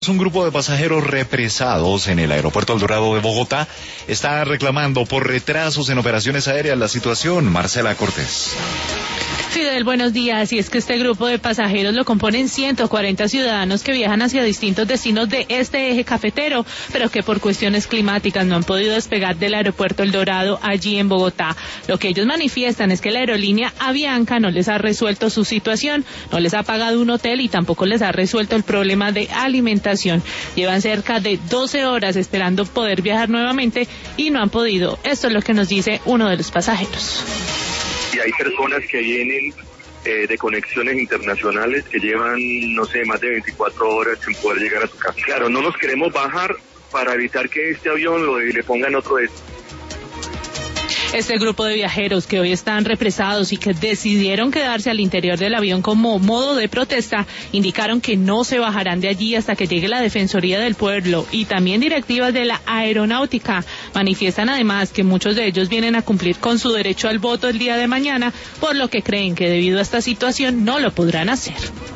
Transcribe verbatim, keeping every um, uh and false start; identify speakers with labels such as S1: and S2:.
S1: Un grupo de pasajeros represados en el aeropuerto El Dorado de Bogotá está reclamando por retrasos en operaciones aéreas. La situación, Marcela Cortés.
S2: Fidel, buenos días. Y es que este grupo de pasajeros lo componen ciento cuarenta ciudadanos que viajan hacia distintos destinos de este eje cafetero, pero que por cuestiones climáticas no han podido despegar del aeropuerto El Dorado allí en Bogotá. Lo que ellos manifiestan es que la aerolínea Avianca no les ha resuelto su situación, no les ha pagado un hotel y tampoco les ha resuelto el problema de alimentación. Llevan cerca de doce horas esperando poder viajar nuevamente y no han podido. Esto es lo que nos dice uno de los pasajeros.
S3: Y hay personas que vienen eh, de conexiones internacionales que llevan, no sé, más de veinticuatro horas sin poder llegar a su casa. Claro, no nos queremos bajar para evitar que este avión lo, le pongan otro destino.
S2: Este grupo de viajeros que hoy están represados y que decidieron quedarse al interior del avión como modo de protesta, indicaron que no se bajarán de allí hasta que llegue la Defensoría del Pueblo y también directivas de la aeronáutica. Manifiestan además que muchos de ellos vienen a cumplir con su derecho al voto el día de mañana, por lo que creen que debido a esta situación no lo podrán hacer.